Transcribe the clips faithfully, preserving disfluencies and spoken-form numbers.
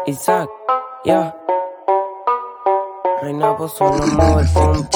Isaac, ya. Reina vos solo mueve el pompi.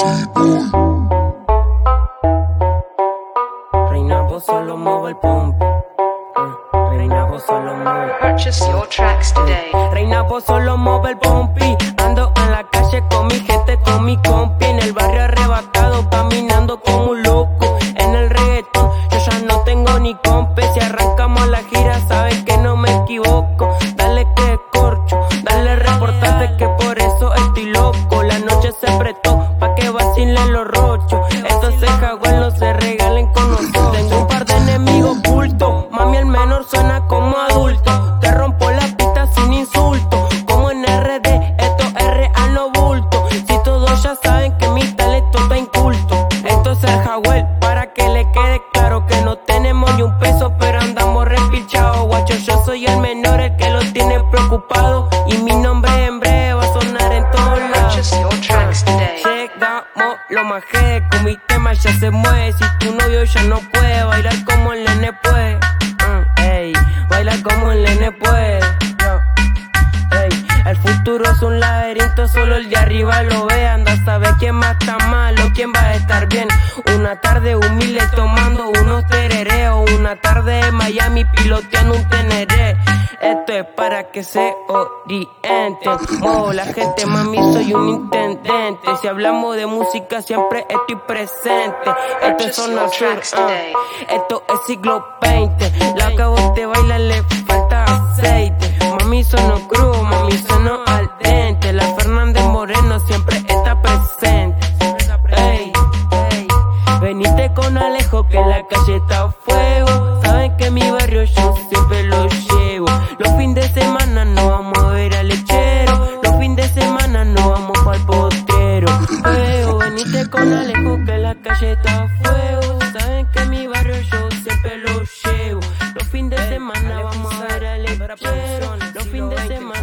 Reina vos solo mueve el pompi. Reina vos solo mueve. Purchase your tracks today. Reina vos solo mueve el pompi. Ando en la calle con mi gente, con mi compi. En el barrio arrebatado, caminando como un loco. En el reggaetón, yo ya no tengo ni compi. Si arrancamos la gira, sabes que no me equivoco. Dale que corcho, dale reportate que por eso estoy loco. La noche se prestó pa' que vacilen los rochos. Entonces jaguar no se regalen con nosotros. Tengo un par de enemigos ocultos. Mami, el menor suena como adulto. Te rompo la pista sin insulto. Como en R D, esto es real, no bulto. Si todos ya saben que mi talento está inculto. Esto es el jaguar, para que le quede claro que no tenemos ni un peso, pero andamos repilchados. Guacho, yo soy el menor, el que lo tiene preocupado. Y mi nombre en breve va a sonar en todos lados. Purchase your tracks today. Llegamos, lo majé, con mi tema ya se mueve. Si tu novio ya no puede bailar como el nene puede. Uh, ey, bailar como el nene puede. Yo, ey, el futuro es un laberinto, solo el de arriba lo ve. Anda a saber quién más está mal o quién va a estar bien. Una tarde humilde tomando unos terereos. Una tarde de Miami piloteando un teneré. Esto es para que se orienten. Muevo la gente, mami, soy un intendente. Si hablamos de música siempre estoy presente. Esto es zona sur, uh. Esto es siglo veinte. La que a vos te baila le falta aceite. Mami, sono crudo, mami, sono al dente. La Fernández Moreno siempre está presente. Ey, ey, venite con Alejo que la calle está a fuego. Saben que mi barrio yo siempre lo llevo. Los fines de semana no vamos a ver al lechero. Los fines de semana no vamos pa'l potrero. Fuego, venite con Alejo que la calle está a fuego. Saben que mi barrio yo siempre lo llevo. Los fines de semana vamos a ver al lechero. Los fines de semana